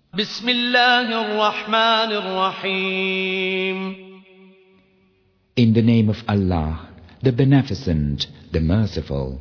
بسم الله الرحمن الرحيم. In the name of Allah, the Beneficent, the Merciful.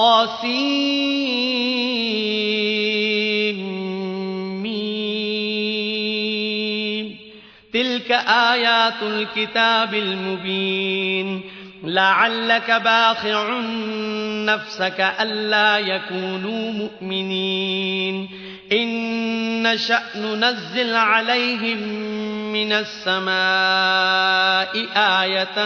طاسيم. تلك آيات الكتاب المبين. لعلك باخع نفسك ألا يكونوا مؤمنين إن نشأ ننزل عليهم من السماء آية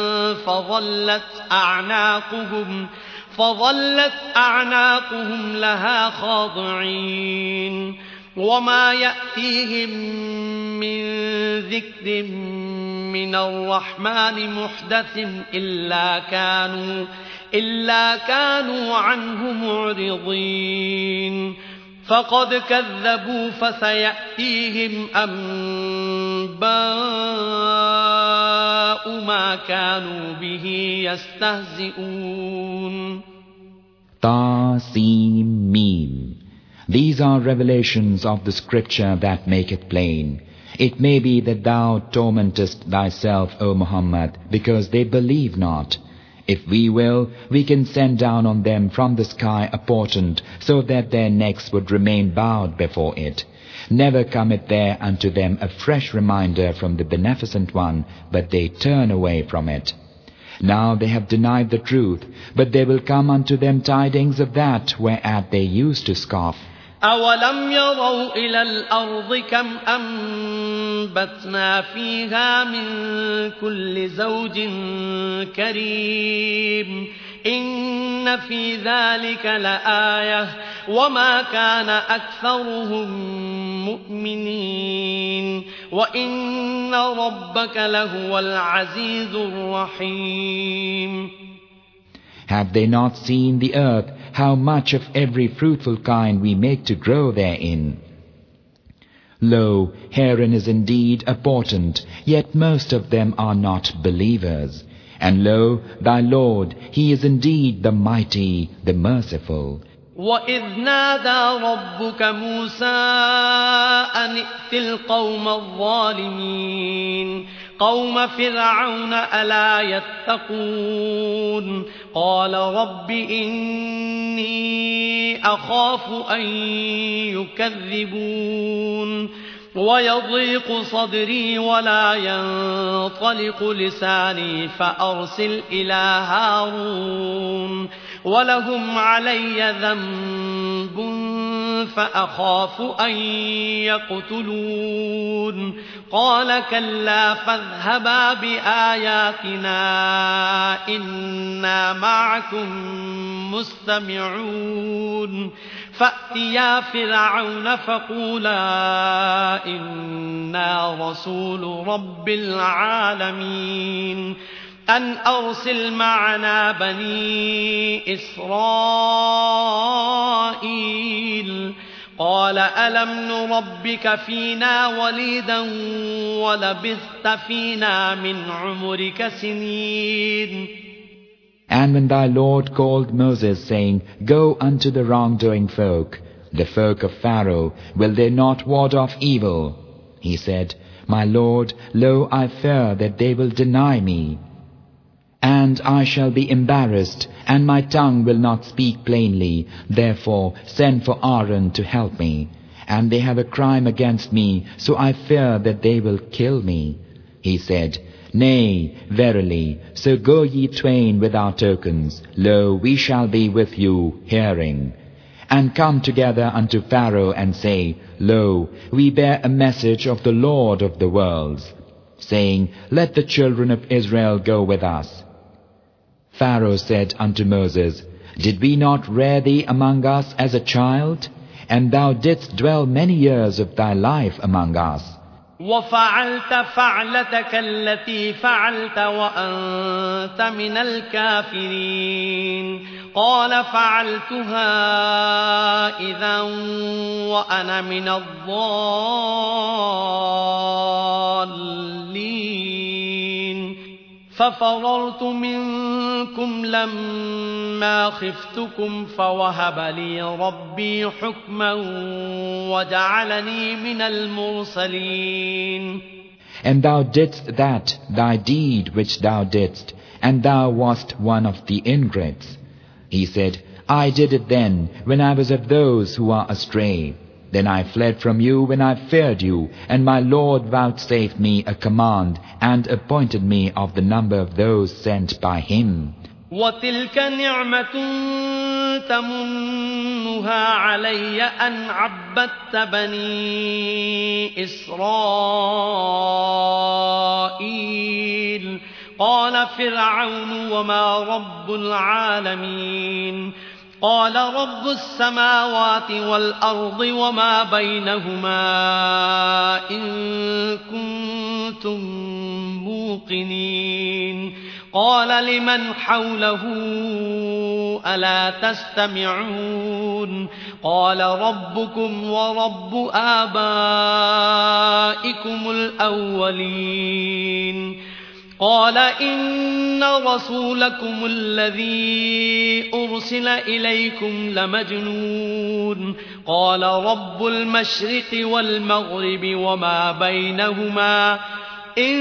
فظلت أعناقهم لها خاضعين وما يأتيهم من ذكر من الرحمن محدث إلا كانوا عنه معرضين فقد كذبوا فسيأتيهم أنباء ما كانوا به يستهزئون. Ta-Sin-Mim. These are revelations of the scripture that make it plain. It may be that thou tormentest thyself, O Muhammad, because they believe not. If we will, we can send down on them from the sky a portent, so that their necks would remain bowed before it. Never cometh there unto them a fresh reminder from the Beneficent One, but they turn away from it. Now they have denied the truth, but there will come unto them tidings of that whereat they used to scoff. أَوَلَمْ يَرَوْا إِلَى الْأَرْضِ كَمْ أَنبَتْنَا فِيهَا مِنْ كُلِّ زَوْجٍ كَرِيمٍ إِنَّ فِي ذَلِكَ لَآيَةً وَمَا كَانَ أَكْثَرُهُم مُؤْمِنِينَ وَإِنَّ رَبَّكَ لَهُوَ الْعَزِيزُ الرَّحِيمُ. Have they not seen the earth, how much of every fruitful kind we make to grow therein? Lo, herein is indeed a portent, yet most of them are not believers. And lo, thy Lord, He is indeed the Mighty, the Merciful. وَإِذْ نَادَى رَبُّكَ مُوسَىٰ أَنِ ائْتِ الْقَوْمَ الظَّالِمِينَ قَوْمَ فِرْعَوْنَ أَلَا يَتَّقُونَ قَالَ رَبِّ إِنِّي أَخَافُ أَن يُكَذِّبُونِ وَيَضِيقُ صَدْرِي وَلَا يَنطَلِقُ لِسَانِي فَأَرْسِلْ إِلَىٰ هَارُونَ وَلَهُمْ عَلَيَّ ذَنبٌ فَأَخَافُ أَن يَقْتُلُونِ قَالَ كَلَّا فَاذْهَبَا بِآيَاتِنَا إِنَّا مَعَكُم مُّسْتَمِعُونَ فَأْتِيَا فِرْعَوْنَ فَقُولَا إِنَّا رَسُولُ رَبِّ الْعَالَمِينَ أَنْ أَرْسِلْ مَعَنَا بَنِي إِسْرَائِيلَ قَالَ أَلَمْ نُرَبِّكَ فِينَا وَلِيدًا وَلَبِثْتَ فِينَا مِنْ عُمُرِكَ سِنِينَ. And when thy Lord called Moses, saying, Go unto the wrongdoing folk, the folk of Pharaoh, will they not ward off evil? He said, My Lord, lo, I fear that they will deny me. And I shall be embarrassed, and my tongue will not speak plainly. Therefore send for Aaron to help me. And they have a crime against me, so I fear that they will kill me. He said, Nay, verily, so go ye twain with our tokens. Lo, we shall be with you, hearing. And come together unto Pharaoh, and say, Lo, we bear a message of the Lord of the worlds, saying, Let the children of Israel go with us. Pharaoh said unto Moses, Did we not rear thee among us as a child? And thou didst dwell many years of thy life among us. وَفَعَلْتَ فَعْلَتَكَ الَّتِي فَعَلْتَ وَأَنْتَ مِنَ الْكَافِرِينَ قَالَ فَعَلْتُهَا إِذًا وَأَنَا مِنَ الضَّالِّينَ ففررت منكم لما خفتكم فوهب لي ربي حكما وجعلني من المرسلين. And thou didst that, thy deed which thou didst, and thou wast one of the ingrates. He said, I did it then, when I was of those who are astray. Then I fled from you when I feared you, and my Lord vouchsafed me a command, and appointed me of the number of those sent by him. وَتِلْكَ نِعْمَةٌ تَمُنُّهَا عَلَيَّ أَنْ عَبَّدتَّ بَنِي إِسْرَائِيلَ. قال فرعون وما رب العالمين. قال رب السماوات والأرض وما بينهما إن كنتم موقنين. قال لمن حوله ألا تستمعون. قال ربكم ورب آبائكم الأولين. قال إن رسولكم الذي أرسل إليكم لمجنون. قال رب المشرق والمغرب وما بينهما إن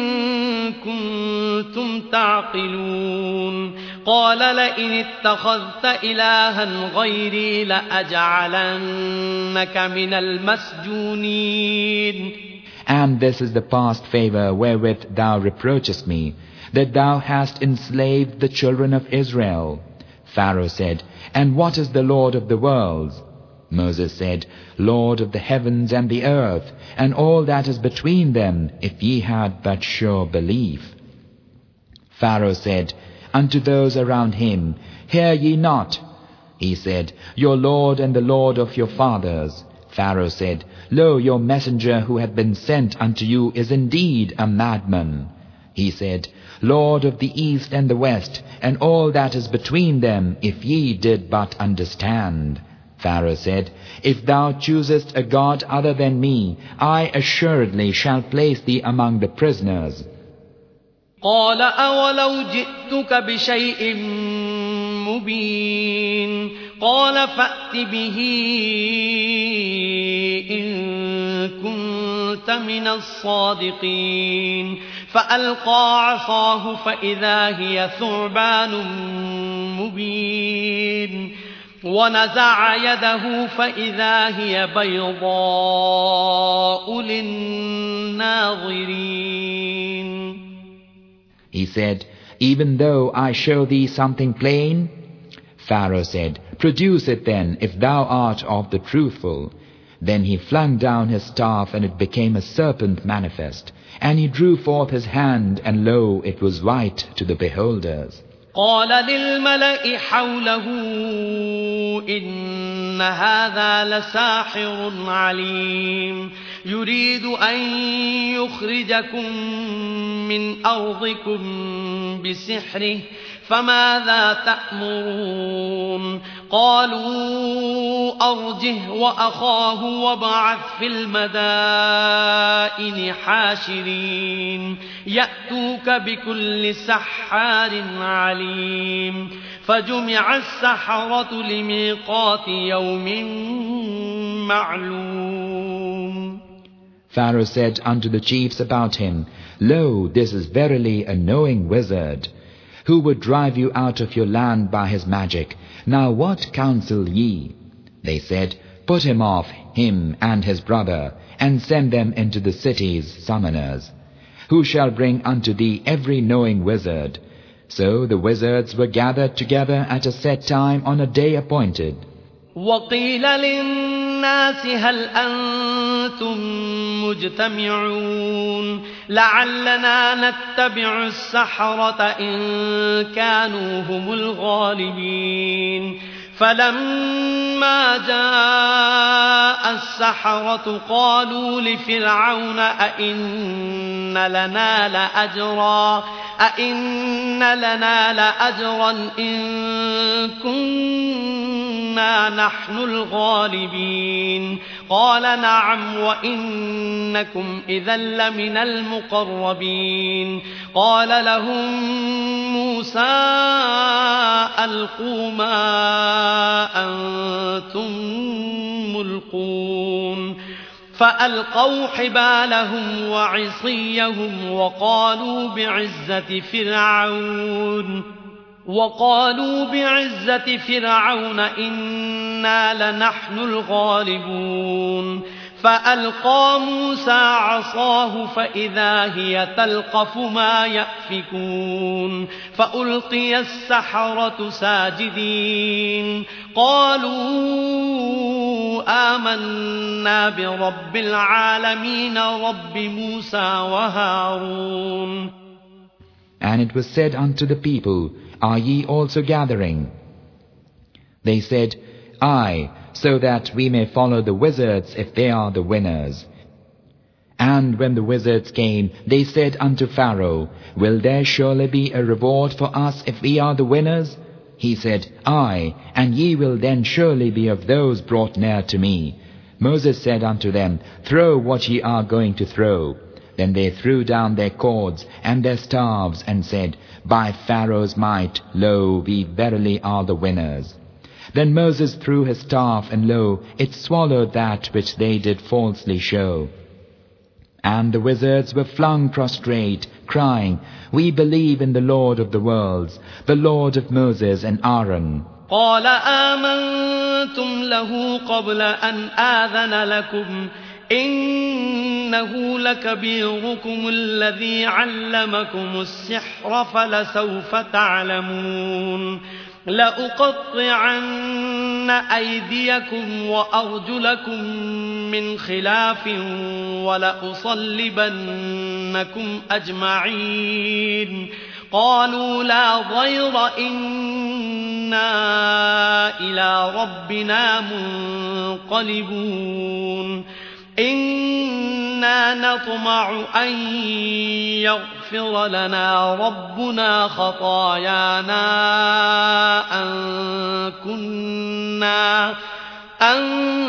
كنتم تعقلون. قال لئن اتخذت إلها غيري لأجعلنك من المسجونين. And this is the past favor wherewith thou reproachest me, that thou hast enslaved the children of Israel. Pharaoh said, And what is the Lord of the worlds? Moses said, Lord of the heavens and the earth, and all that is between them, if ye had but sure belief. Pharaoh said unto those around him, Hear ye not? He said, Your Lord and the Lord of your fathers. Pharaoh said, Lo, your messenger who hath been sent unto you is indeed a madman. He said, Lord of the east and the west, and all that is between them, if ye did but understand. Pharaoh said, If thou choosest a god other than me, I assuredly shall place thee among the prisoners. قال أولو جئتك بشيء مبين. قال فأت به إن كنت من الصادقين. فألقى عصاه فإذا هي ثعبان مبين. ونزع يده فإذا هي بيضاء للناظرين. He said, Even though I show thee something plain? Pharaoh said, Produce it then, if thou art of the truthful. Then he flung down his staff, and it became a serpent manifest. And he drew forth his hand, and lo, it was white to the beholders. قال للملأ حوله إن هذا لساحر عليم. يريد أن يخرجكم من أرضكم بسحره فماذا تأمرون. قالوا أرجه وأخاه وابعث في المدائن حاشرين يأتوك بكل سحار عليم. فجمع السحرة لميقات يوم معلوم. Pharaoh said unto the chiefs about him, Lo, this is verily a knowing wizard, who would drive you out of your land by his magic. Now what counsel ye? They said, Put him off, him and his brother, and send them into the cities summoners, who shall bring unto thee every knowing wizard. So the wizards were gathered together at a set time on a day appointed. وقيل للناس هل أنتم مجتمعون لعلنا نتبع السحرة إن كانوا هم الغالبين. فلما جاء السحرة قالوا لفرعون أئن لنا لأجرا إن كنا إنا نحن الغالبين قال نعم وإنكم إذا لمن المقربين قال لهم موسى ألقوا ما أنتم ملقون فألقوا حبالهم وعصيهم وقالوا بعزة فرعون إنا لنحن الغالبون فألقى موسى عصاه فإذا هي تلقف ما يأفكون فألقي السحرة ساجدين قالوا آمنا برب العالمين رب موسى وهارون. And it was said unto the people, Are ye also gathering? They said, Aye, so that we may follow the wizards if they are the winners. And when the wizards came, they said unto Pharaoh, Will there surely be a reward for us if we are the winners? He said, Aye, and ye will then surely be of those brought near to me. Moses said unto them, Throw what ye are going to throw. Then they threw down their cords and their staves, and said, By Pharaoh's might, lo, we verily are the winners. Then Moses threw his staff, and lo, it swallowed that which they did falsely show. And the wizards were flung prostrate, crying, We believe in the Lord of the worlds, the Lord of Moses and Aaron. قال آمنتم له قبل أن آذن لكم إنه لكبيركم الذي علمكم السحر فلسوف تعلمون لأقطعن أيديكم وأرجلكم من خلاف ولأصلبنكم أجمعين قالوا لا ضير إنا إلى ربنا منقلبون إنا نطمع أن يغفر لنا ربنا خطايانا أن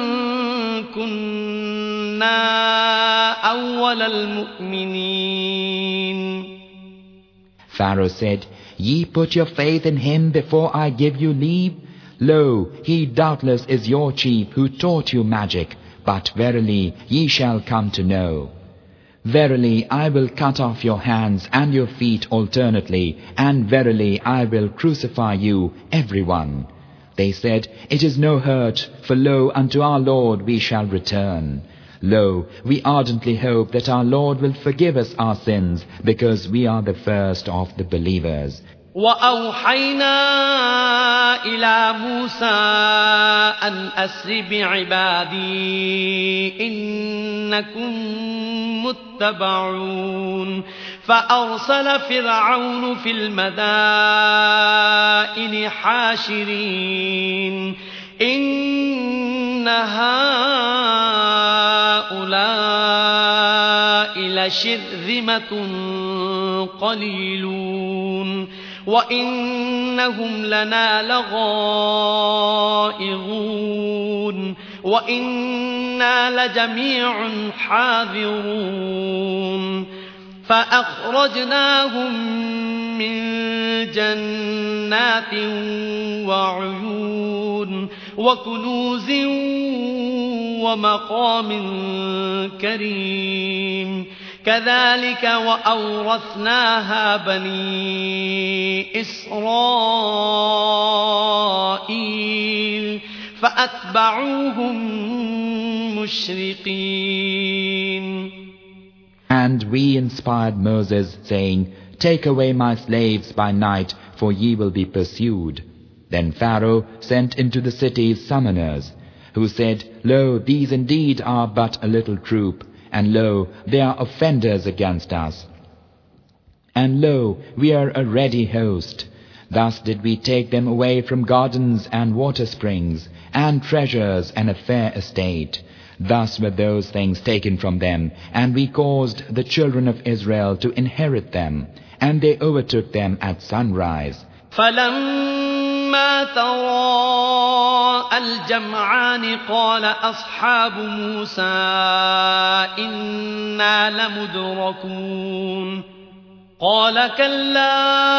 كنا أول المؤمنين. Pharaoh said, Ye put your faith in him before I give you leave? Lo, he doubtless is your chief who taught you magic, but verily ye shall come to know. Verily I will cut off your hands and your feet alternately, and verily I will crucify you, everyone. They said, It is no hurt, for lo, unto our Lord we shall return. Lo, we ardently hope that our Lord will forgive us our sins, because we are the first of the believers. وأوحينا إلى موسى أن أسر بعبادي إنكم متبعون فأرسل فرعون في المدائن حاشرين إن هؤلاء لشرذمة قليلون وإنهم لنا لغائظون وإنا لجميع حاذرون فأخرجناهم من جنات وعيون وكنوز ومقام كريم كذلك وأورثناها بني إسرائيل فأتبعوهم مشرقين. And we inspired Moses, saying, Take away my slaves by night, for ye will be pursued. Then Pharaoh sent into the cities summoners, who said, Lo, these indeed are but a little troop, and lo, they are offenders against us. And lo, we are a ready host. Thus did we take them away from gardens and water springs, and treasures and a fair estate. Thus were those things taken from them, and we caused the children of Israel to inherit them, and they overtook them at sunrise. فَلَمَّا فلما تراءى الجمعان قال أصحاب موسى إنا لمدركون قال كلا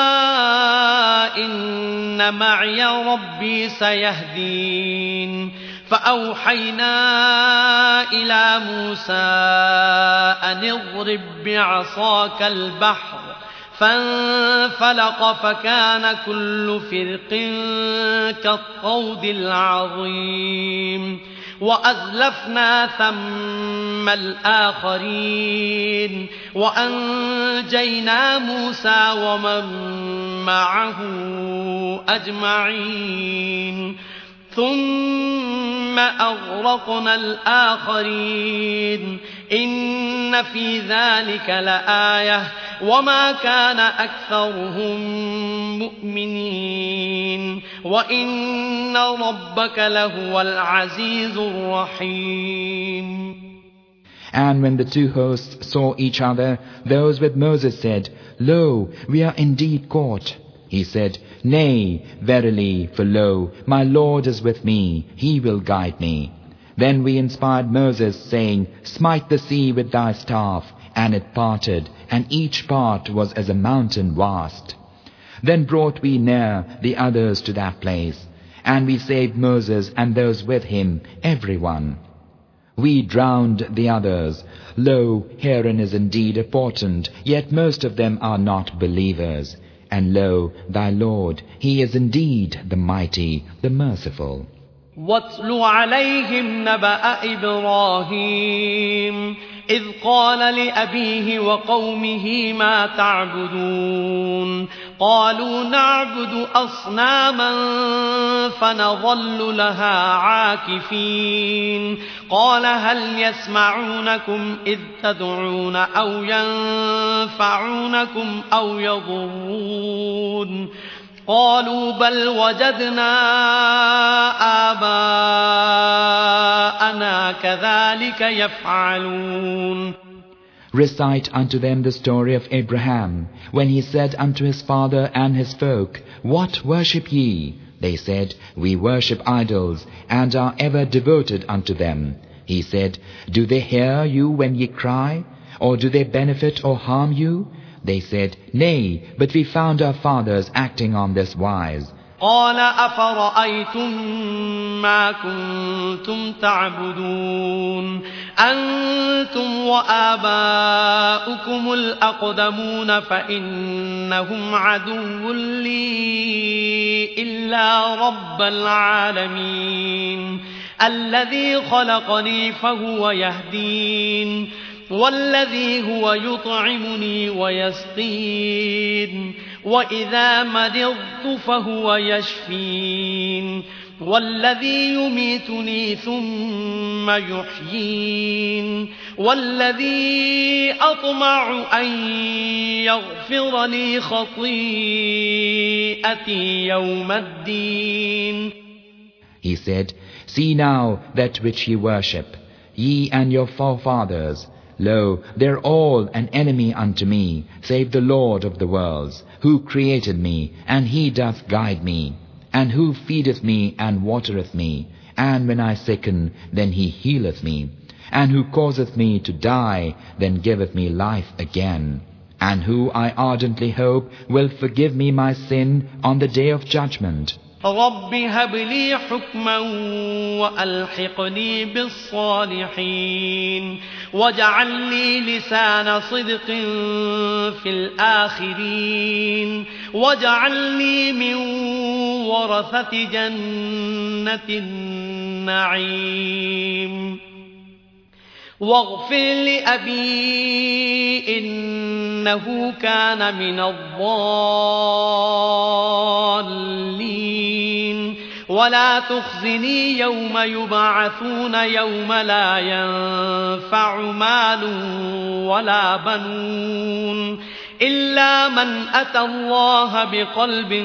إن معي ربي سيهدين فأوحينا إلى موسى أن اضرب بعصاك البحر فانفلق فكان كل فرق كالطود العظيم وأزلفنا ثم الآخرين وأنجينا موسى ومن معه أجمعين ثم أغرقنا الآخرين إن في ذلك لآية وما كان أكثرهم مؤمنين وإن ربك لهو العزيز الرحيم. And when the two hosts saw each other, those with Moses said, Lo, we are indeed caught. He said, Nay, verily, for lo, my Lord is with me, he will guide me. Then we inspired Moses, saying, Smite the sea with thy staff, and it parted, and each part was as a mountain vast. Then brought we near the others to that place, and we saved Moses and those with him, everyone. We drowned the others. Lo, herein is indeed a portent, yet most of them are not believers. And lo, thy Lord, he is indeed the mighty, the merciful. واتل عليهم نبأ إبراهيم إذ قال لأبيه وقومه ما تعبدون قالوا نعبد أصناما فنظل لها عاكفين قال هل يسمعونكم إذ تدعون أو ينفعونكم أو يضرون قالوا بل وجدنا آباءنا كذلك يفعلون. Recite unto them the story of Abraham, when he said unto his father and his folk, What worship ye? They said, We worship idols, and are ever devoted unto them. He said, Do they hear you when ye cry? Or do they benefit or harm you? They said, Nay, but we found our fathers acting on this wise. قال أفرأيتم ما كنتم تعبدون أنتم وآباؤكم الأقدمون فإنهم عدو لي إلا رب العالمين الذي خلقني فهو يهدين والذي هو يطعمني ويسقين وإذا مرضت فهو يشفين والذي يميتني ثم يحيين والذي أطمع أن يغفر لي خطيئتي يوم الدين. He said, See now that which ye worship, ye and your forefathers. Lo, they're all an enemy unto me, save the Lord of the worlds, who created me, and he doth guide me, and who feedeth me and watereth me, and when I sicken, then he healeth me, and who causeth me to die, then giveth me life again, and who I ardently hope will forgive me my sin on the day of judgment. رب هب لي حكما وألحقني بالصالحين واجعل لي لسان صدق في الآخرين واجعلني من ورثة جنة النعيم واغفر لأبي إنه كان من الضالين ولا تخزني يوم يبعثون يوم لا ينفع مال ولا بنون إلا من أتى الله بقلب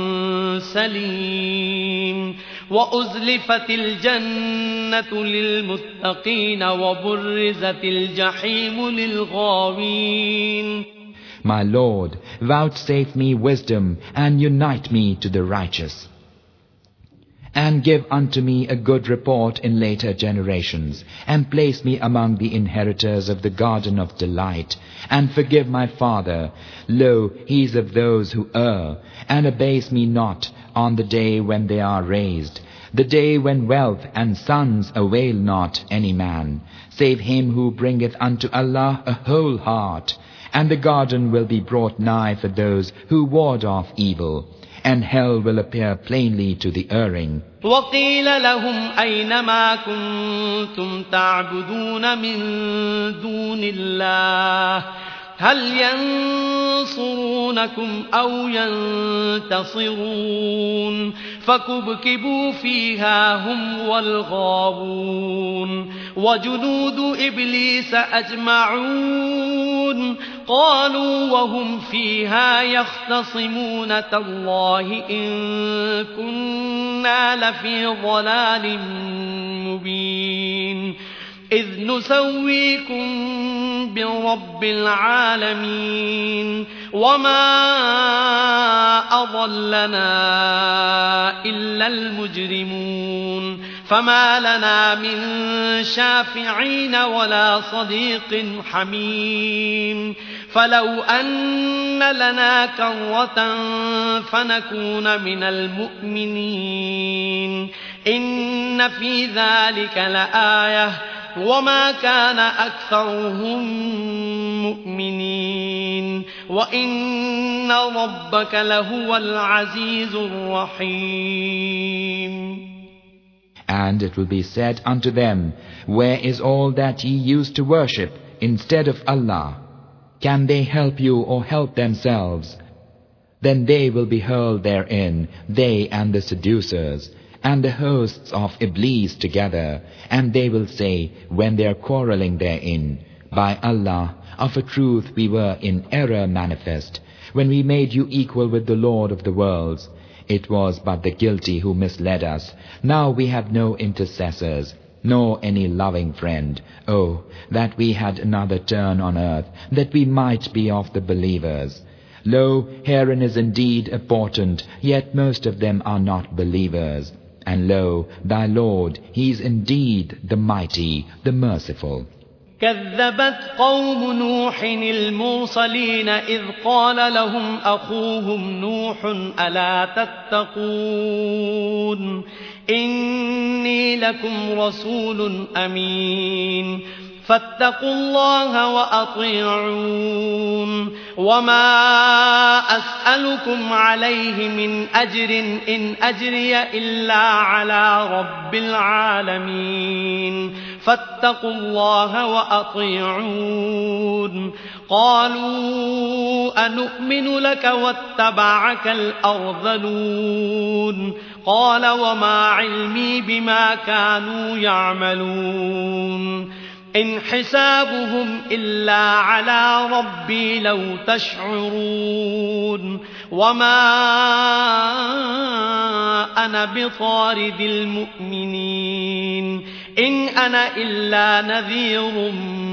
سليم وأزلفت الجنة للمتقين وبرزت الجحيم للغاوين. My Lord, vouchsafe me wisdom and unite me to the righteous. and give unto me a good report in later generations, and place me among the inheritors of the garden of delight, and forgive my father. Lo, he is of those who err, and abase me not on the day when they are raised, the day when wealth and sons avail not any man, save him who bringeth unto Allah a whole heart. And the garden will be brought nigh for those who ward off evil, and hell will appear plainly to the erring. وقيل لهم أين ما كنتم تعبدون من دون الله هل ينصرونكم أو ينتصرون فكبكبوا فيها هم والغاوون وجنود إبليس أجمعون قالوا وهم فيها يختصمون تالله إن كنا لفي ضلال مبين إذ نسويكم برب العالمين وما أضلنا إلا المجرمون فما لنا من شافعين ولا صديق حميم فلو أن لنا كرة فنكون من المؤمنين إن في ذلك لآية وما كان أكثرهم مؤمنين وإن ربك لهو العزيز الرحيم. And it will be said unto them, where is all that ye used to worship instead of Allah? Can they help you or help themselves? Then they will be hurled therein, they and the seducers, and the hosts of Iblis together, and they will say, when they are quarreling therein, by Allah, of a truth we were in error manifest, when we made you equal with the Lord of the worlds. It was but the guilty who misled us. Now we have no intercessors, nor any loving friend. Oh, that we had another turn on earth, that we might be of the believers. Lo, herein is indeed a portent, yet most of them are not believers. And lo, thy Lord, he is indeed the mighty, the merciful. كذبت قوم نوح المرسلين إذ قال لهم أخوهم نوح ألا تتقون إني لكم رسول أمين فاتقوا الله وأطيعون وما أسألكم عليه من أجر إن أجري إلا على رب العالمين فاتقوا الله وأطيعون قالوا أنؤمن لك واتبعك الأرذلون قال وما علمي بما كانوا يعملون إن حسابهم إلا على ربي لو تشعرون وما أنا بطارد المؤمنين إن أنا إلا نذير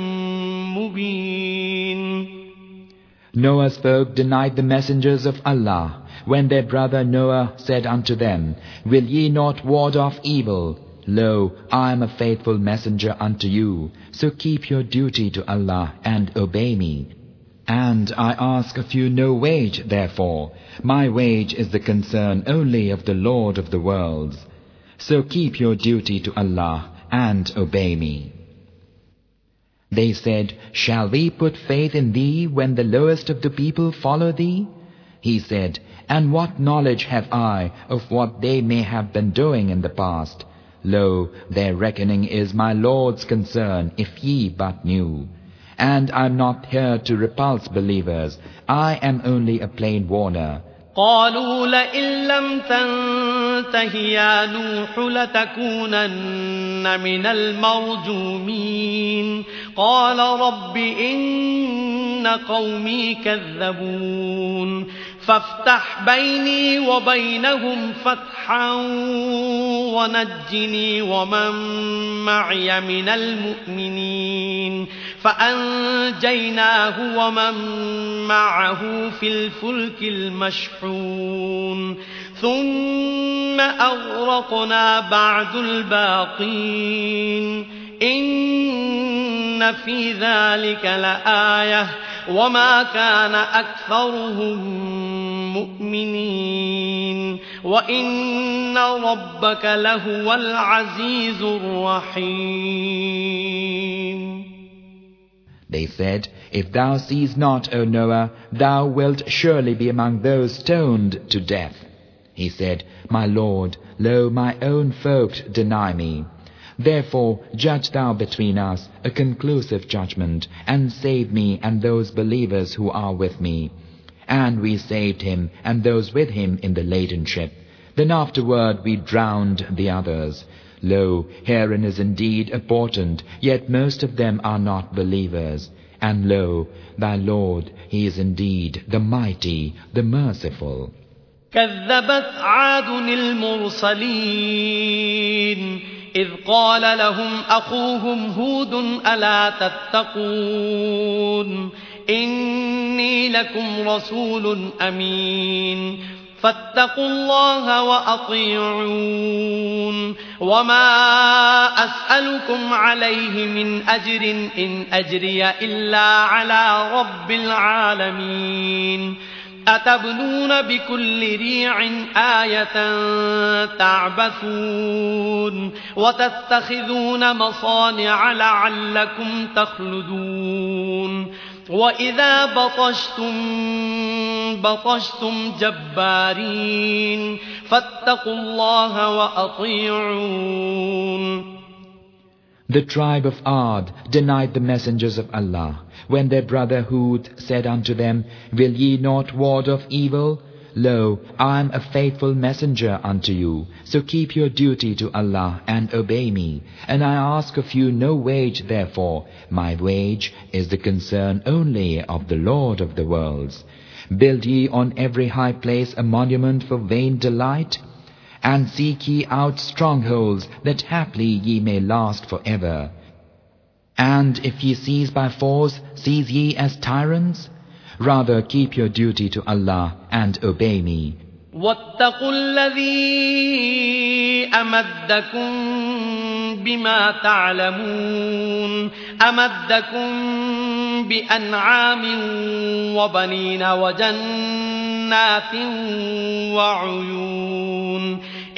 مبين. Noah's folk denied the messengers of Allah when their brother Noah said unto them, Will ye not ward off evil? Lo, I am a faithful messenger unto you, so keep your duty to Allah and obey me. And I ask of you no wage, therefore. My wage is the concern only of the Lord of the worlds. So keep your duty to Allah and obey me. They said, Shall we put faith in thee when the lowest of the people follow thee? He said, And what knowledge have I of what they may have been doing in the past? Lo, their reckoning is my Lord's concern, if ye but knew. And I am not here to repulse believers. I am only a plain warner. قالوا لئن لم تنته يا نوح لتكونن من المرجومين قال رب إن قومي كذبون فافتح بيني وبينهم فتحا ونجني ومن معي من المؤمنين فأنجيناه ومن معه في الفلك المشحون ثم أغرقنا بعد الباقين إن في ذلك لآية وما كان أكثرهم مؤمنين وإن ربك لهو العزيز الرحيم. They said, If thou seest not, O Noah, thou wilt surely be among those stoned to death. He said, My Lord, lo, my own folk deny me. Therefore judge thou between us a conclusive judgment, and save me and those believers who are with me. And we saved him and those with him in the laden ship. Then afterward we drowned the others. Lo, herein is indeed a portent, yet most of them are not believers. And lo, thy Lord, he is indeed the mighty, the merciful. كذبت عاد المرسلين إذ قال لهم أخوهم هود ألا تتقون إني لكم رسول أمين فاتقوا الله وأطيعون وما أسألكم عليه من أجر إن أجري إلا على رب العالمين أتبنون بكل ريع آية تعبثون وتتخذون مصانع لعلكم تخلدون وإذا بطشتم جبارين فاتقوا الله وأطيعون. The tribe of Ad denied the messengers of Allah, when their brother Hud said unto them, Will ye not ward off evil? Lo, I am a faithful messenger unto you, so keep your duty to Allah and obey me. And I ask of you no wage therefore, my wage is the concern only of the Lord of the worlds. Build ye on every high place a monument for vain delight? And seek ye out strongholds, that haply ye may last for ever. And if ye seize by force, seize ye as tyrants? Rather keep your duty to Allah and obey me. واتقوا الذي أمدكم بما تعلمون أمدكم بأنعام وبنين وجنات وعيون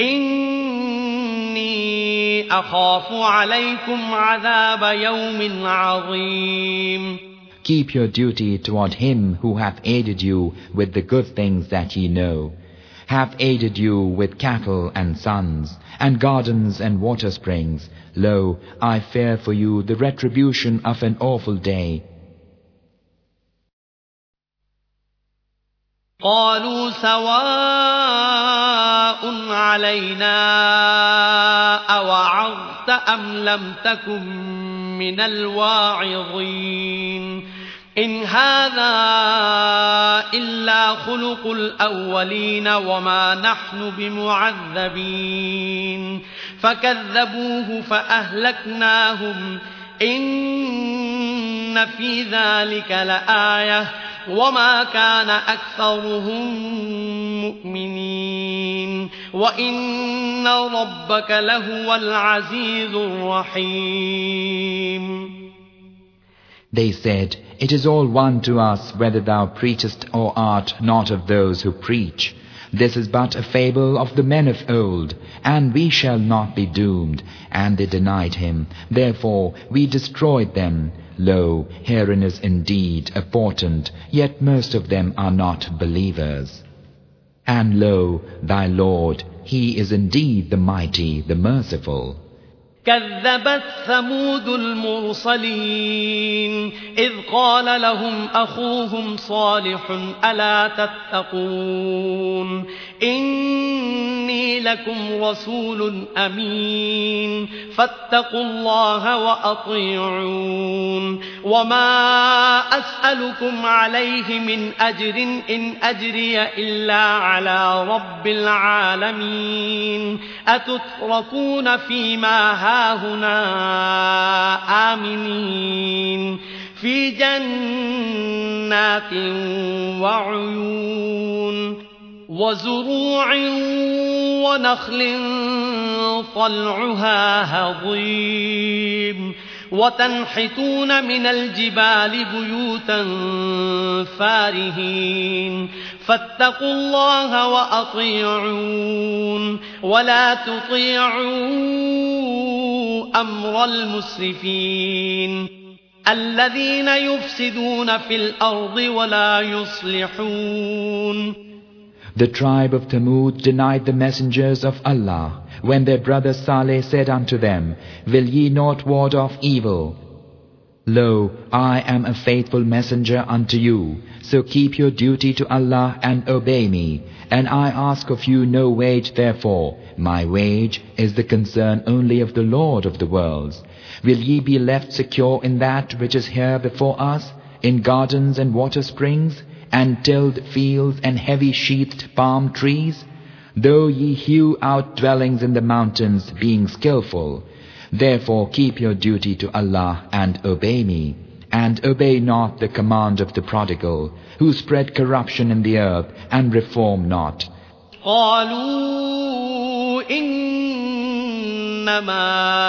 إني أخاف عليكم عذاب يوم عظيم. Keep your duty toward him who hath aided you with the good things that ye know, hath aided you with cattle and sons, and gardens and water springs. Lo, I fear for you the retribution of an awful day. قالوا سواء علينا أوعظت أم لم تكن من الواعظين إن هذا إلا خلق الأولين وما نحن بمعذبين فكذبوه فأهلكناهم إن في ذلك لآية وما كان أكثرهم مؤمنين وإن ربك لهو العزيز الرحيم. They said, It is all one to us whether thou preachest or art not of those who preach. This is but a fable of the men of old, and we shall not be doomed. And they denied him. Therefore we destroyed them. Lo, herein is indeed a portent, yet most of them are not believers. And lo, thy Lord, he is indeed the mighty, the merciful. كذبت ثمود المرسلين إذ قال لهم أخوهم صالح ألا تتقون إني لكم رسول أمين فاتقوا الله وأطيعون وما أسألكم عليه من أجر إن أجري إلا على رب العالمين أتتركون فيما هاهنا آمنين في جنات وعيون وزروع ونخل طلعها هضيم وتنحتون من الجبال بيوتا فارهين فاتقوا الله وأطيعون ولا تطيعوا أمر المسرفين الذين يفسدون في الأرض ولا يصلحون. The tribe of Thamud denied the messengers of Allah when their brother Saleh said unto them, Will ye not ward off evil? Lo, I am a faithful messenger unto you, so keep your duty to Allah and obey me, and I ask of you no wage therefore. My wage is the concern only of the Lord of the worlds. Will ye be left secure in that which is here before us, in gardens and water springs, and tilled fields and heavy sheathed palm trees? Though ye hew out dwellings in the mountains, being skillful, therefore keep your duty to Allah and obey me, and obey not the command of the prodigal, who spread corruption in the earth and reform not. قالوا إنما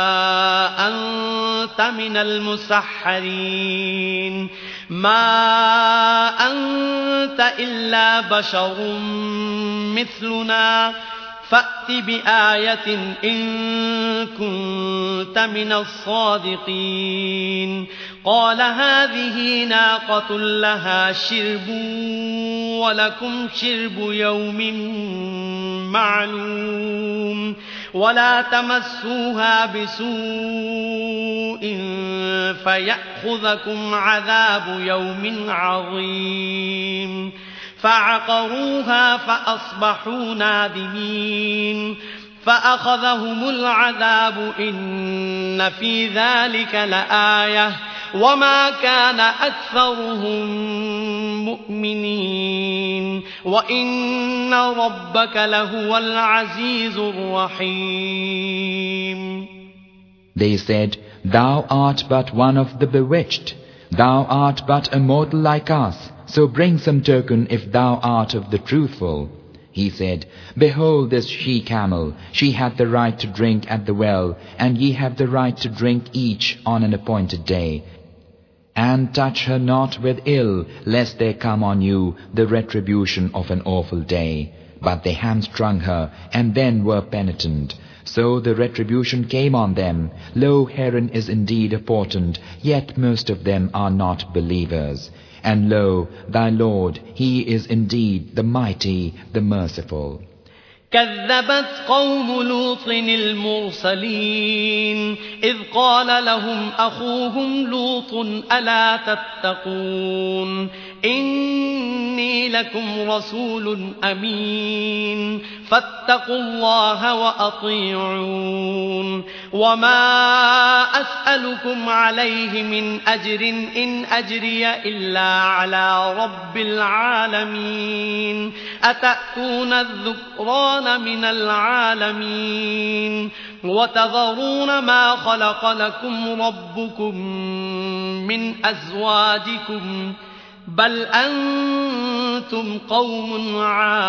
أنت من المسحرين ما أنت إلا بشر مثلنا فأت بآية إن كنت من الصادقين. قال هذه ناقة لها شرب ولكم شرب يوم معلوم ولا تمسوها بسوء فيأخذكم عذاب يوم عظيم. فعقروها فأصبحوا نادمين فأخذهم العذاب إن في ذلك لآية وما كان أكثرهم مؤمنين وإن ربك لهو العزيز الرحيم. They said, Thou art but one of the bewitched. Thou art but a mortal like us. So bring some token if thou art of the truthful. He said, Behold this she-camel. She hath the right to drink at the well, and ye have the right to drink each on an appointed day. And touch her not with ill, lest there come on you the retribution of an awful day. But they hamstrung her, and then were penitent. So the retribution came on them. Lo, herein is indeed a portent, yet most of them are not believers. And lo, thy Lord, He is indeed the Mighty, the Merciful. كذبت قوم لوط المرسلين إذ قال لهم أخوهم لوط ألا تتقون إني لكم رسول أمين فاتقوا الله وأطيعون وما أسألكم عليه من أجر إن أجري إلا على رب العالمين أتأتون الذكران من العالمين وتذرون ما خلق لكم ربكم من أزواجكم بل أنتم قوم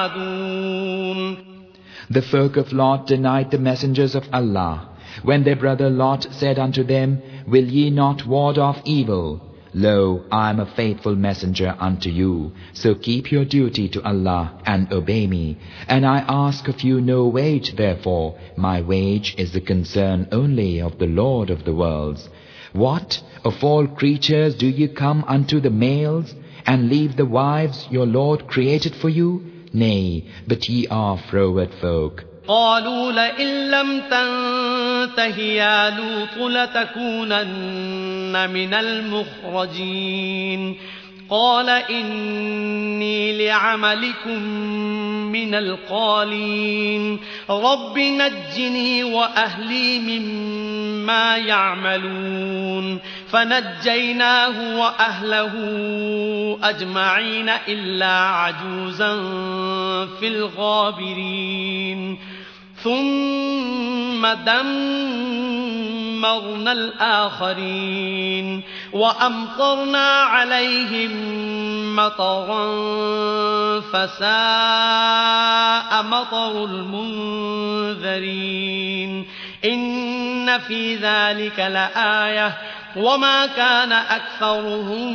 عادون. The folk of Lot denied the messengers of Allah when their brother Lot said unto them, Will ye not ward off evil? Lo, I am a faithful messenger unto you, so keep your duty to Allah and obey me. And I ask of you no wage therefore, my wage is the concern only of the Lord of the worlds. What? Of all creatures do you come unto the males, and leave the wives your Lord created for you? Nay, but ye are froward folk. قالوا لئن لم تنته يا لوط لتكونن من المخرجين قال إني لعملكم من القالين رب نجني وأهلي مما يعملون فنجيناه وأهله أجمعين إلا عجوزا في الغابرين ثم دمرنا الآخرين وأمطرنا عليهم مطرا فساء مطر المنذرين إن في ذلك لآية وما كان أكثرهم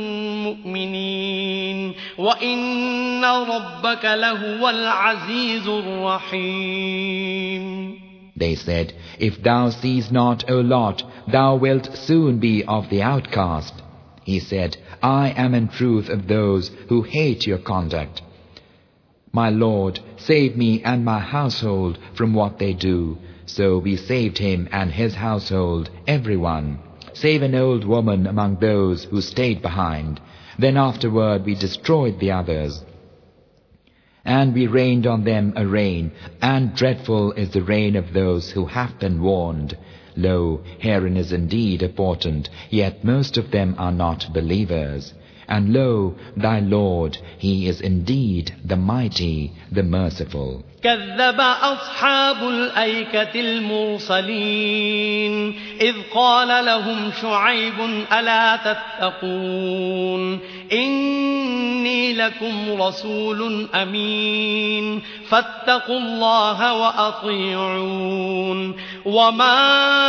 مؤمنين وإن ربك لهو العزيز الرحيم. They said, If thou seest not, O Lot, thou wilt soon be of the outcast. He said, I am in truth of those who hate your conduct. My Lord, save me and my household from what they do. So we saved him and his household, everyone, save an old woman among those who stayed behind. Then afterward we destroyed the others. And we rained on them a rain, and dreadful is the rain of those who have been warned. Lo, herein is indeed a portent, yet most of them are not believers. And lo, thy Lord, He is indeed the Mighty, the Merciful. كذب أصحاب الأيكة المرسلين إذ قال لهم شعيب ألا تتقون إني لكم رسول أمين فاتقوا الله وأطيعون وما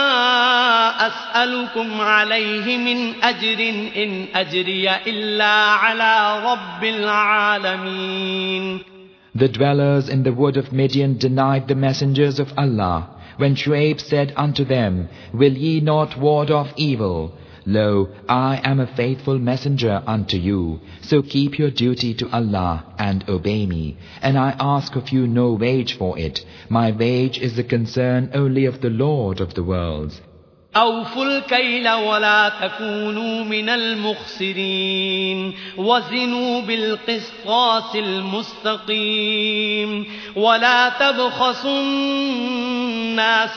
أسألكم عليه من أجر إن أجري إلا على رب العالمين. The dwellers in the wood of Midian denied the messengers of Allah, when Shuaib said unto them, Will ye not ward off evil? Lo, I am a faithful messenger unto you, so keep your duty to Allah and obey me, and I ask of you no wage for it. My wage is the concern only of the Lord of the worlds. أوفوا الكيل ولا تكونوا من المخسرين وزنوا بالقسطاس المستقيم ولا تبخسوا الناس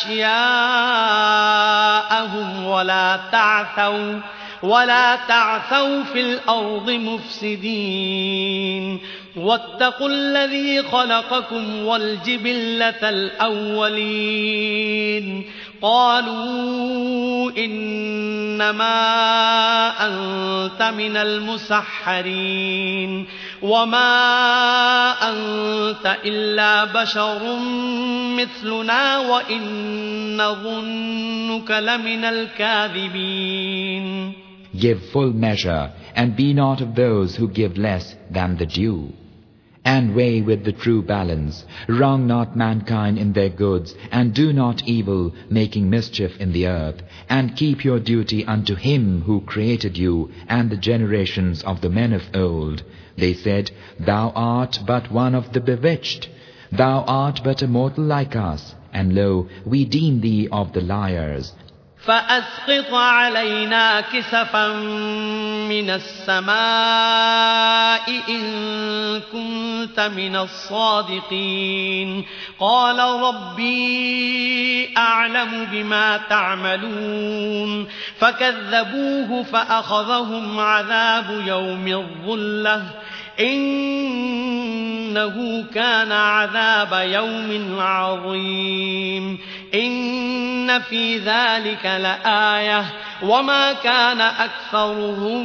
أشياءهم ولا تعثوا في الأرض مفسدين واتقوا الذي خلقكم والجبلة الأولين قالوا إنما أنت من المسحرين وما أنت إلا بشر مثلنا وإن نظنك لمن الكاذبين. Give full measure, and be not of those who give less than the due. And weigh with the true balance. Wrong not mankind in their goods, and do not evil, making mischief in the earth. And keep your duty unto Him who created you, and the generations of the men of old. They said, Thou art but one of the bewitched. Thou art but a mortal like us. And lo, we deem thee of the liars. فأسقط علينا كسفا من السماء إن كنت من الصادقين قال ربي أعلم بما تعملون فكذبوه فأخذهم عذاب يوم الظلة إنه كان عذاب يوم عظيم إن في ذلك لآية وما كان أكثرهم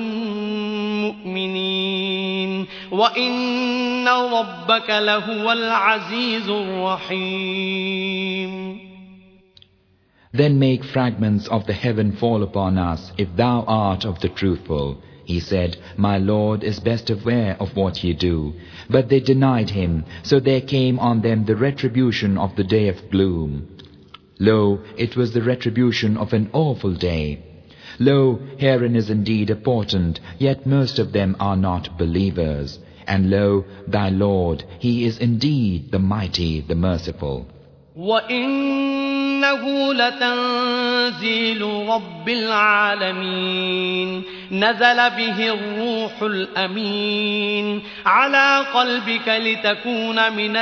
مؤمنين وإن ربك لهو العزيز الرحيم. Then make fragments of the heaven fall upon us if thou art of the truthful. He said, My Lord is best aware of what ye do. But they denied him, so there came on them the retribution of the day of gloom. Lo, it was the retribution of an awful day. Lo, herein is indeed a portent, yet most of them are not believers. And lo, thy Lord, He is indeed the Mighty, the Merciful. وَإِنَّهُ لَتَنزِيلُ رَبِّ الْعَالَمِينَ نَزَلَ بِهِ الرُّوحُ الْأَمِينُ عَلَى قَلْبِكَ لِتَكُونَ مِنَ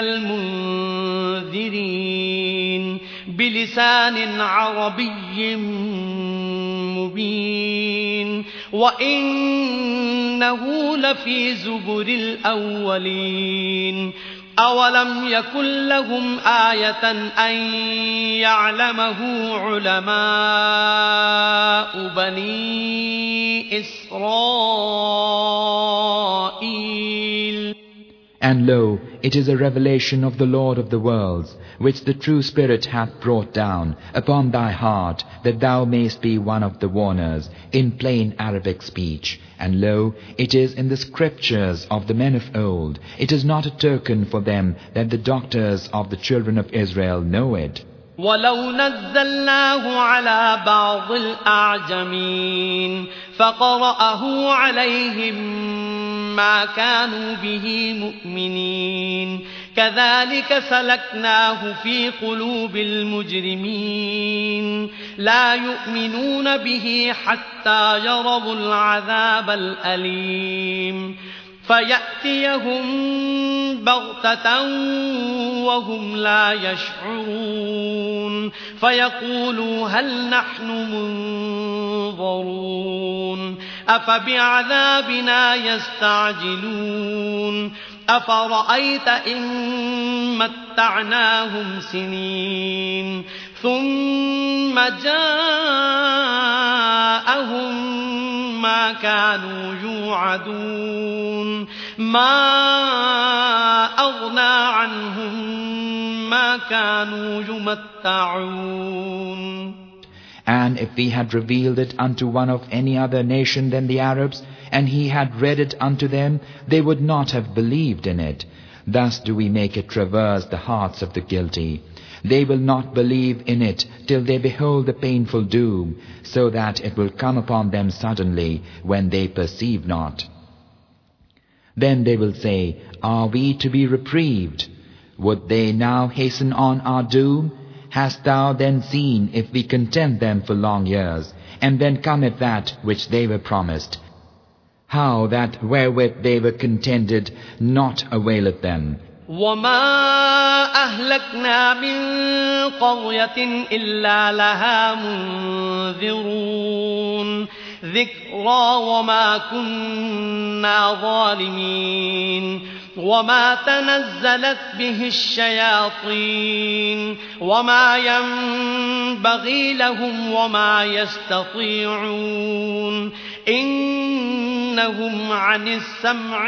الْمُنذِرِينَ بِلِسَانٍ عَرَبِيٍّ مُبِينٍ وَإِنَّهُ لَفِي زُبُرِ الْأَوَّلِينَ أَوَلَمْ يَكُنْ لَهُمْ آيَةً أَنْ يَعْلَمَهُ عُلَمَاءُ بَنِي إِسْرَائِيلَ And lo, it is a revelation of the Lord of the worlds, which the true Spirit hath brought down upon thy heart, that thou mayst be one of the warners, in plain Arabic speech. And lo, it is in the scriptures of the men of old. It is not a token for them that the doctors of the children of Israel know it. وَلَوْ نَزَّلْنَاهُ عَلَى بَعْضِ الْأَعْجَمِينَ فَقَرَأَهُ عَلَيْهِمْ مَا كَانُوا بِهِ مُؤْمِنِينَ كَذَلِكَ سَلَكْنَاهُ فِي قُلُوبِ الْمُجْرِمِينَ لَا يُؤْمِنُونَ بِهِ حَتَّى يَرَوُا الْعَذَابَ الْأَلِيمَ فَيَأْتِيَهُم بَغْتَةً وَهُمْ لَا يَشْعُرُونَ فَيَقُولُوا هَلْ نَحْنُ مُنظَرُونَ أَفَبِعَذَابِنَا يَسْتَعْجِلُونَ أَفَرَأَيْتَ إِن مَّتَّعْنَاهُمْ سِنِينَ ثُمَّ جَاءَهُم ما كانوا يوعدون ما أغنى عنهم ما كانوا يمتعون. And if we had revealed it unto one of any other nation than the Arabs, and he had read it unto them, they would not have believed in it. Thus do we make it traverse the hearts of the guilty. They will not believe in it till they behold the painful doom, so that it will come upon them suddenly when they perceive not. Then they will say, Are we to be reprieved? Would they now hasten on our doom? Hast thou then seen if we content them for long years, and then cometh that which they were promised? How that wherewith they were contented not availeth them. وَمَا أَهْلَكْنَا مِن قَرْيَةٍ إِلَّا لَهَا مُنذِرُونَ ذِكْرَىٰ وَمَا كُنَّا ظَالِمِينَ وَمَا تَنَزَّلَتْ بِهِ الشَّيَاطِينُ وَمَا يَنبَغِي لَهُمْ وَمَا يَسْتَطِيعُونَ إِنَّهُمْ عَنِ السَّمْعِ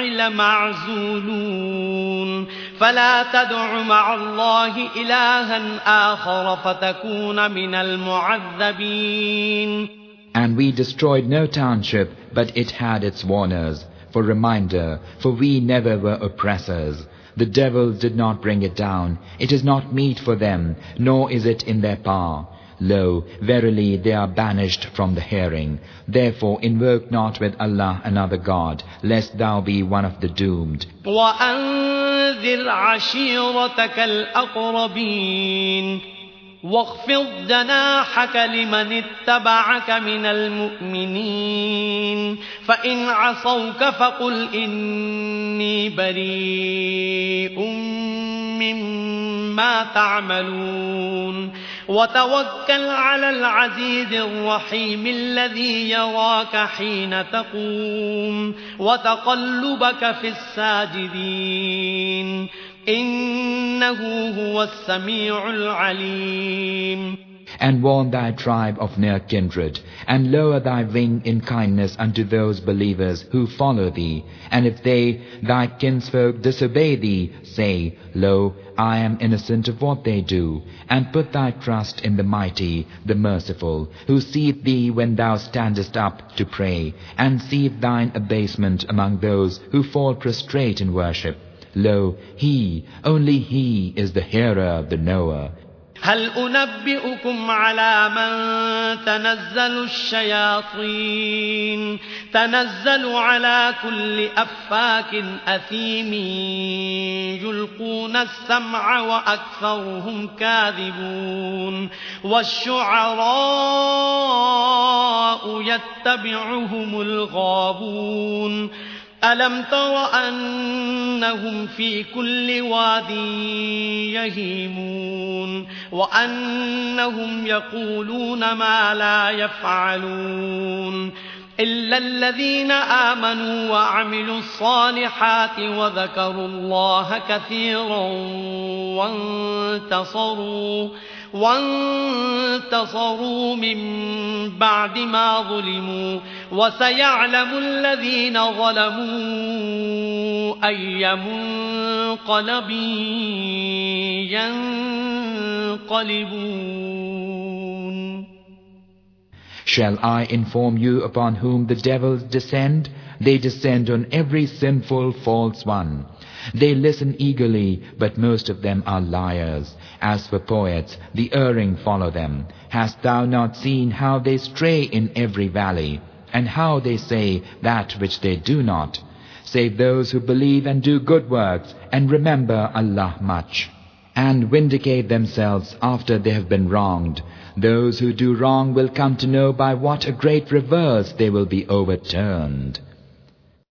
لَمَعْزُولُونَ فلا تدع مع الله إلها آخر فتكون من المعذبين. And we destroyed no township, but it had its warners, for reminder, for we never were oppressors. The devils did not bring it down. It is not meet for them, nor is it in their power. Lo, verily they are banished from the hearing. Therefore invoke not with Allah another God, lest thou be one of the doomed. وَأَنذِرْ عَشِيرَتَكَ الْأَقْرَبِينَ وَاخْفِضْ جَنَاحَكَ لِمَنِ اتَّبَعَكَ مِنَ الْمُؤْمِنِينَ فَإِنْ عَصَوْكَ فَقُلْ إِنِّي بَرِيءٌ مِّمَّا تَعْمَلُونَ وتوكل على العزيز الرحيم الذي يراك حين تقوم وتقلبك في الساجدين إنه هو السميع العليم. And warn thy tribe of near kindred, and lower thy wing in kindness unto those believers who follow thee. And if they, thy kinsfolk, disobey thee, say, Lo, I am innocent of what they do. And put thy trust in the mighty, the merciful, who seeth thee when thou standest up to pray, and seeth thine abasement among those who fall prostrate in worship. Lo, He, only He is the hearer, the knower. هل أنبئكم على من تنزل الشياطين تنزل على كل أفاك أثيم يلقون السمع وأكثرهم كاذبون والشعراء يتبعهم الغاوون ألم تر أنهم في كل واد يهيمون وأنهم يقولون ما لا يفعلون إلا الذين آمنوا وعملوا الصالحات وذكروا الله كثيرا وانتصروا من بعد ما ظلموا وسيعلم الذين ظلموا أي مُنقَلَبٍ يَنقَلِبُونَ Shall I inform you upon whom the devils descend? They descend on every sinful, false one. They listen eagerly, but most of them are liars. As for poets, the erring follow them. Hast thou not seen how they stray in every valley, and how they say that which they do not? Save those who believe and do good works, and remember Allah much, and vindicate themselves after they have been wronged. Those who do wrong will come to know by what a great reverse they will be overturned.